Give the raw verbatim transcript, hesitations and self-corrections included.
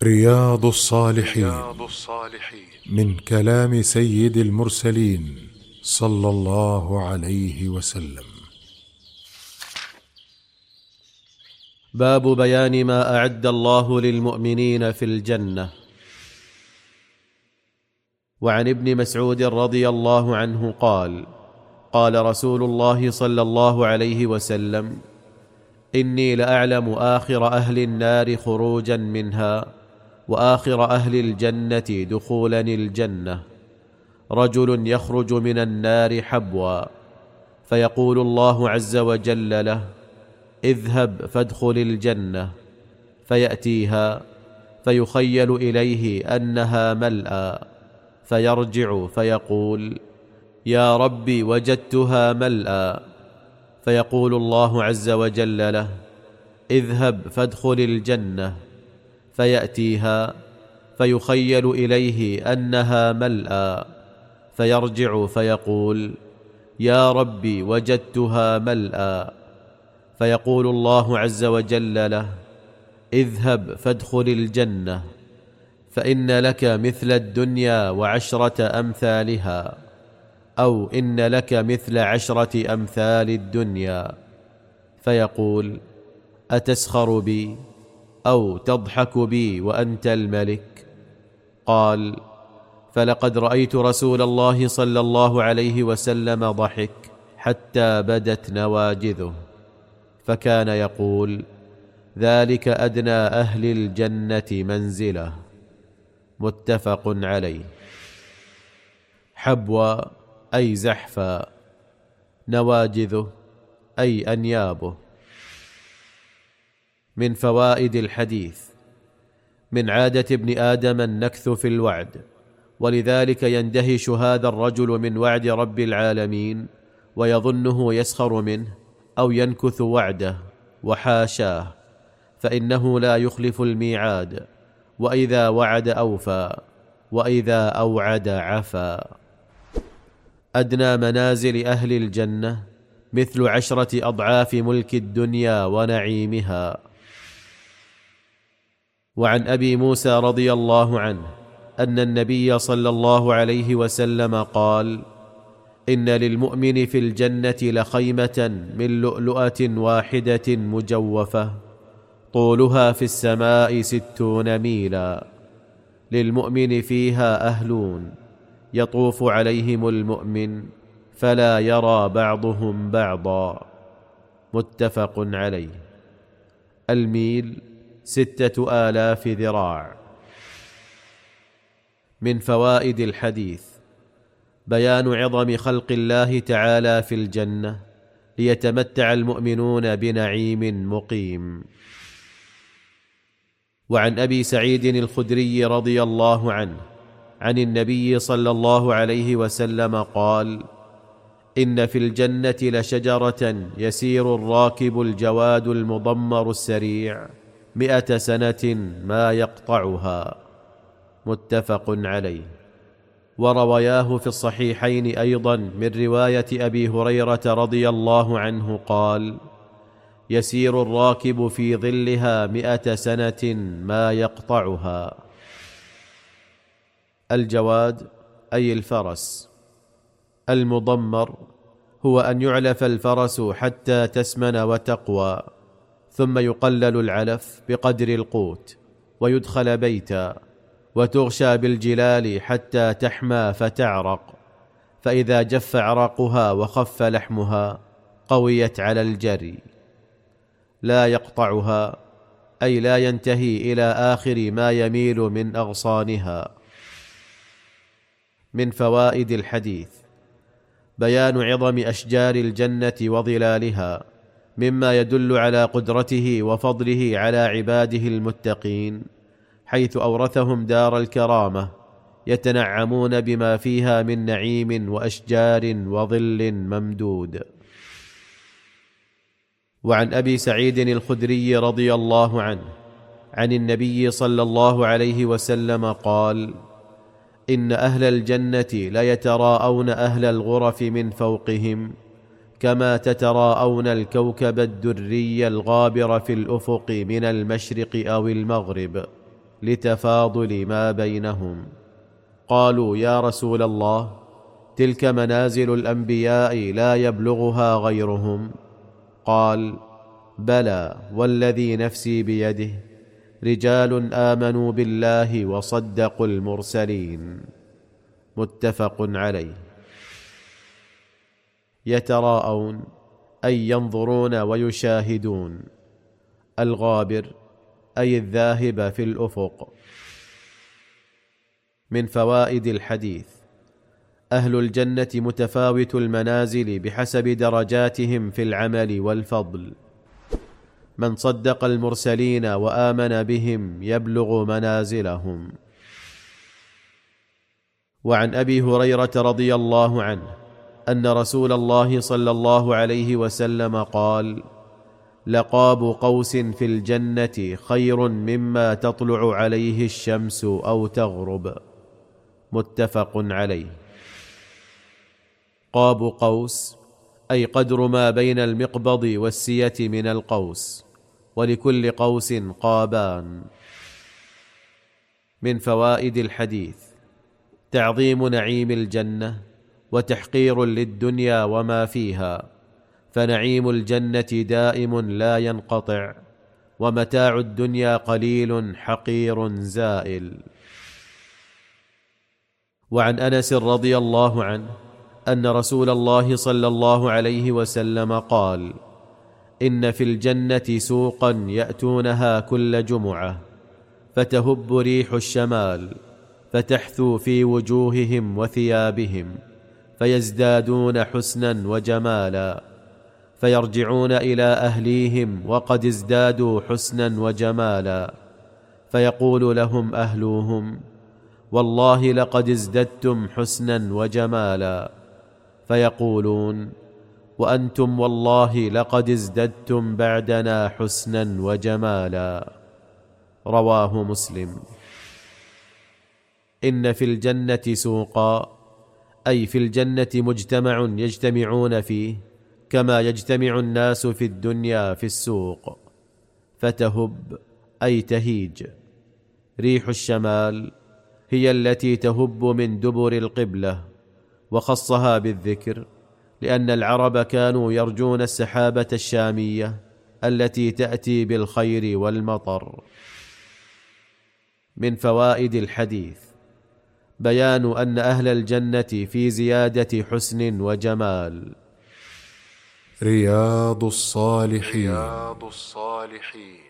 رياض الصالحين من كلام سيد المرسلين صلى الله عليه وسلم. باب بيان ما أعد الله للمؤمنين في الجنة. وعن ابن مسعود رضي الله عنه قال: قال رسول الله صلى الله عليه وسلم: إني لأعلم آخر أهل النار خروجا منها وآخر أهل الجنة دخولا الجنة، رجل يخرج من النار حبوا، فيقول الله عز وجل له: اذهب فادخل الجنة، فيأتيها فيخيل إليه أنها ملأى، فيرجع فيقول: يا ربي وجدتها ملأى، فيقول الله عز وجل له: اذهب فادخل الجنة، فيأتيها فيخيل إليه أنها ملأى، فيرجع فيقول: يا ربي وجدتها ملأى، فيقول الله عز وجل له: اذهب فادخل الجنة، فإن لك مثل الدنيا وعشرة أمثالها، أو إن لك مثل عشرة أمثال الدنيا. فيقول: أتسخر بي أو تضحك بي وأنت الملك؟ قال: فلقد رأيت رسول الله صلى الله عليه وسلم ضحك حتى بدت نواجذه، فكان يقول: ذلك أدنى أهل الجنة منزلة. متفق عليه. حبوا أي زحفا، نواجذه أي أنيابه. من فوائد الحديث: من عادة ابن آدم النكث في الوعد، ولذلك يندهش هذا الرجل من وعد رب العالمين ويظنه يسخر منه أو ينكث وعده، وحاشاه، فإنه لا يخلف الميعاد، وإذا وعد أوفى، وإذا أوعد عفا. أدنى منازل أهل الجنة مثل عشرة أضعاف ملك الدنيا ونعيمها. وعن أبي موسى رضي الله عنه أن النبي صلى الله عليه وسلم قال: إن للمؤمن في الجنة لخيمة من لؤلؤة واحدة مجوفة، طولها في السماء ستون ميلا، للمؤمن فيها أهلون، يطوف عليهم المؤمن فلا يرى بعضهم بعضا. متفق عليه. الميل ستة آلاف ذراع. من فوائد الحديث: بيان عظم خلق الله تعالى في الجنة ليتمتع المؤمنون بنعيم مقيم. وعن أبي سعيد الخدري رضي الله عنه عن النبي صلى الله عليه وسلم قال: إن في الجنة لشجرة يسير الراكب الجواد المضمر السريع مئة سنة ما يقطعها. متفق عليه. وروياه في الصحيحين أيضا من رواية أبي هريرة رضي الله عنه قال: يسير الراكب في ظلها مئة سنة ما يقطعها. الجواد أي الفرس. المضمر هو أن يعلف الفرس حتى تسمن وتقوى، ثم يقلل العلف بقدر القوت، ويدخل بيتا، وتغشى بالجلال حتى تحمى فتعرق، فإذا جف عرقها وخف لحمها قويت على الجري. لا يقطعها أي لا ينتهي إلى آخر ما يميل من أغصانها. من فوائد الحديث: بيان عظم أشجار الجنة وظلالها، مما يدل على قدرته وفضله على عباده المتقين، حيث أورثهم دار الكرامة يتنعمون بما فيها من نعيم وأشجار وظل ممدود. وعن أبي سعيد الخدري رضي الله عنه عن النبي صلى الله عليه وسلم قال: إن أهل الجنة ليتراءون أهل الغرف من فوقهم كما تتراءون الكوكب الدري الغابر في الأفق من المشرق أو المغرب، لتفاضل ما بينهم. قالوا: يا رسول الله، تلك منازل الأنبياء لا يبلغها غيرهم. قال: بلى، والذي نفسي بيده، رجال آمنوا بالله وصدقوا المرسلين. متفق عليه. يتراءون أي ينظرون ويشاهدون. الغابر أي الذاهب في الأفق. من فوائد الحديث: أهل الجنة متفاوت المنازل بحسب درجاتهم في العمل والفضل. من صدق المرسلين وآمن بهم يبلغ منازلهم. وعن أبي هريرة رضي الله عنه أن رسول الله صلى الله عليه وسلم قال: لقاب قوس في الجنة خير مما تطلع عليه الشمس أو تغرب. متفق عليه. قاب قوس أي قدر ما بين المقبض والسية من القوس، ولكل قوس قابان. من فوائد الحديث: تعظيم نعيم الجنة وتحقير للدنيا وما فيها، فنعيم الجنة دائم لا ينقطع، ومتاع الدنيا قليل حقير زائل. وعن أنس رضي الله عنه أن رسول الله صلى الله عليه وسلم قال: إن في الجنة سوقا يأتونها كل جمعة، فتهب ريح الشمال، فتحثو في وجوههم وثيابهم، فيزدادون حسنا وجمالا، فيرجعون إلى أهليهم وقد ازدادوا حسنا وجمالا، فيقول لهم أهلوهم: والله لقد ازددتم حسنا وجمالا، فيقولون: وأنتم والله لقد ازددتم بعدنا حسنا وجمالا. رواه مسلم. إن في الجنة سوقا أي في الجنة مجتمع يجتمعون فيه كما يجتمع الناس في الدنيا في السوق. فتهب أي تهيج. ريح الشمال هي التي تهب من دبر القبلة، وخصها بالذكر لأن العرب كانوا يرجون السحابة الشامية التي تأتي بالخير والمطر. من فوائد الحديث: بيان أن أهل الجنة في زيادة حسن وجمال. رياض الصالحين.